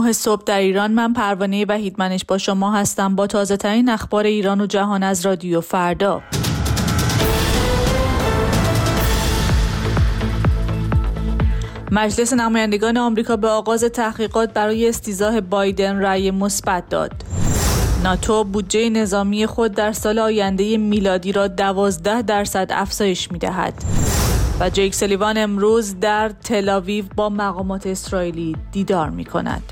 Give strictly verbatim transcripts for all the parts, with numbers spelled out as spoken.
صبح در ایران. من پروانه وحیدمنش با شما هستم با تازه ترین اخبار ایران و جهان از رادیو فردا. مجلس نمایندگان آمریکا به آغاز تحقیقات برای استیضاح بایدن رأی مثبت داد. ناتو بودجه نظامی خود در سال آینده میلادی را دوازده درصد افزایش می‌دهد. و جیک سالیوان امروز در تل‌آویو با مقامات اسرائیلی دیدار می‌کند.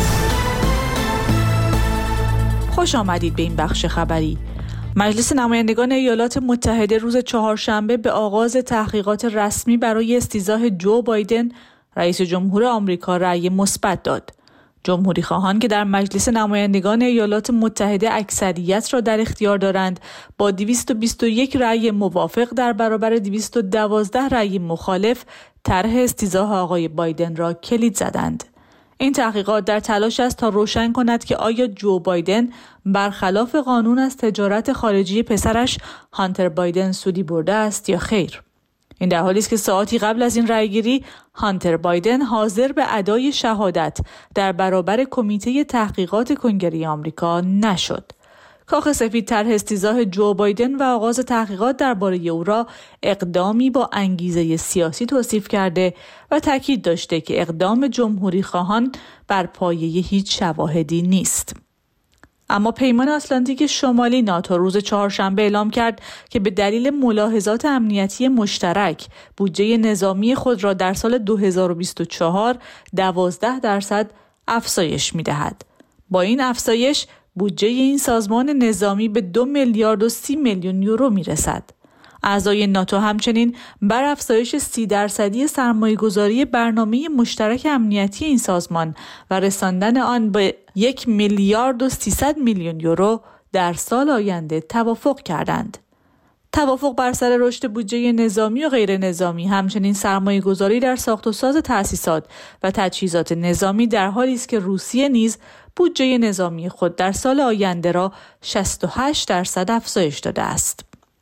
خوش آمدید به این بخش خبری. مجلس نمایندگان ایالات متحده روز چهارشنبه به آغاز تحقیقات رسمی برای استیضاح جو بایدن رئیس جمهور آمریکا رأی مثبت داد. جمهوری خواهان که در مجلس نمایندگان ایالات متحده اکثریت را در اختیار دارند با دویست و بیست و یک رأی موافق در برابر دویست و دوازده رأی مخالف طرح استیضاح آقای بایدن را کلید زدند. این تحقیقات در تلاش است تا روشن کند که آیا جو بایدن برخلاف قانون از تجارت خارجی پسرش هانتر بایدن سودی برده است یا خیر. این در حالی است که ساعاتی قبل از این رأیگیری هانتر بایدن حاضر به ادای شهادت در برابر کمیته تحقیقات کنگره آمریکا نشد. کاخ سفید طرح استیضاح جو بایدن و آغاز تحقیقات درباره او را اقدامی با انگیزه سیاسی توصیف کرده و تاکید داشته که اقدام جمهوری خواهان بر پایه هیچ شواهدی نیست. اما پیمان آتلانتیک شمالی ناتو روز چهارشنبه اعلام کرد که به دلیل ملاحظات امنیتی مشترک بودجه نظامی خود را در سال دو هزار و بیست و چهار دوازده درصد افزایش می‌دهد. با این افزایش بودجه این سازمان نظامی به دو میلیارد و سی میلیون یورو میرسد. اعضای ناتو همچنین بر افزایش سی درصدی سرمایه‌گذاری برنامه مشترک امنیتی این سازمان و رساندن آن به یک میلیارد و سیصد میلیون یورو در سال آینده توافق کردند. توافق بر سر رشد بودجه نظامی و غیر نظامی همچنین سرمایه‌گذاری در ساخت و ساز تأسیسات و تجهیزات نظامی در حالی است که روسیه نیز بودجه نظامی خود در سال آینده را شصت و هشت درصد افزایش داده است.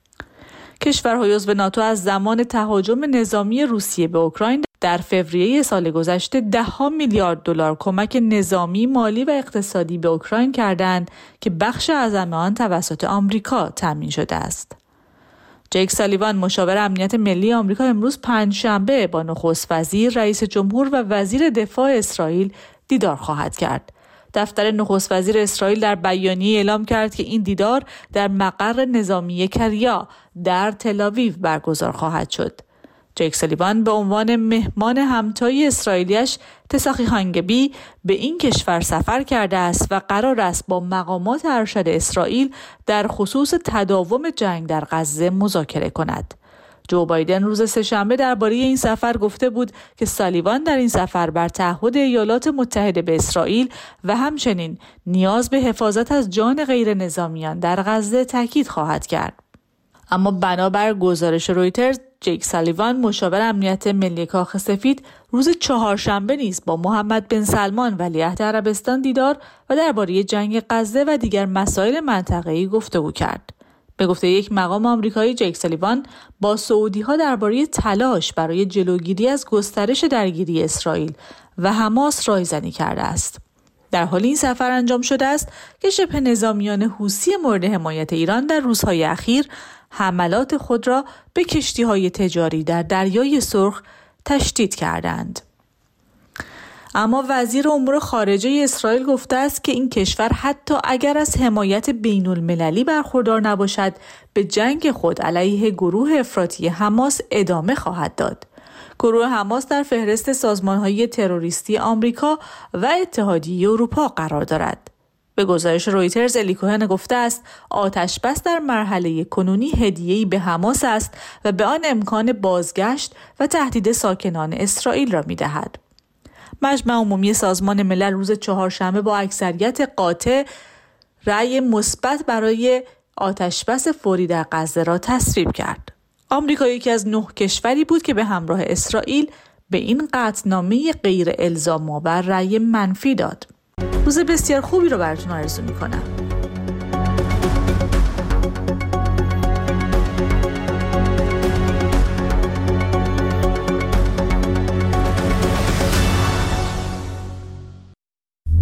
کشورهای عضو ناتو از زمان تهاجم نظامی روسیه به اوکراین در فوریه سال گذشته ده ها میلیارد دلار کمک نظامی، مالی و اقتصادی به اوکراین کردند که بخش اعظم آن توسط آمریکا تامین شده است. جیک سالیوان مشاور امنیت ملی آمریکا امروز پنجشنبه با نخست وزیر، رئیس جمهور و وزیر دفاع اسرائیل دیدار خواهد کرد. دفتر نخست وزیر اسرائیل در بیانیه اعلام کرد که این دیدار در مقر نظامی کریا در تل‌آویو برگزار خواهد شد. جیک سالیوان به عنوان مهمان همتای اسرائیلیش تساخی هانگبی به این کشور سفر کرده است و قرار است با مقامات ارشد اسرائیل در خصوص تداوم جنگ در غزه مذاکره کند. جو بایدن روز سه‌شنبه درباره این سفر گفته بود که سالیوان در این سفر بر تعهد ایالات متحده به اسرائیل و همچنین نیاز به حفاظت از جان غیر نظامیان در غزه تاکید خواهد کرد. اما بنابر گزارش رویترز، جیک سالیوان مشاور امنیت ملی کاخ سفید روز چهارشنبه نیز با محمد بن سلمان ولیعهد عربستان دیدار و درباره جنگ غزه و دیگر مسائل منطقه‌ای گفتگو کرد. به گفته یک مقام آمریکایی، جیک سالیوان با سعودی‌ها درباره تلاش برای جلوگیری از گسترش درگیری اسرائیل و حماس رایزنی کرده است. در حال این سفر انجام شده است که شبه نظامیان حوثی مورد حمایت ایران در روزهای اخیر حملات خود را به کشتی‌های تجاری در دریای سرخ تشدید کردند. اما وزیر امور خارجه اسرائیل گفته است که این کشور حتی اگر از حمایت بین المللی برخوردار نباشد به جنگ خود علیه گروه افراطی حماس ادامه خواهد داد. گروه حماس در فهرست سازمان‌های تروریستی آمریکا و اتحادیه اروپا قرار دارد. به گزارش رویترز، الی کوهن گفته است آتش‌بس در مرحله کنونی هدیه‌ای به حماس است و به آن امکان بازگشت و تهدید ساکنان اسرائیل را می‌دهد. مجمع عمومی سازمان ملل روز چهارشنبه با اکثریت قاطع رأی مثبت برای آتش‌بس فوری در غزه را تصویب کرد. آمریکا یکی از نه کشوری بود که به همراه اسرائیل به این قطعنامه غیر الزام‌آور رأی منفی داد. روز بسیار خوبی رو براتون آرزو می‌کنم.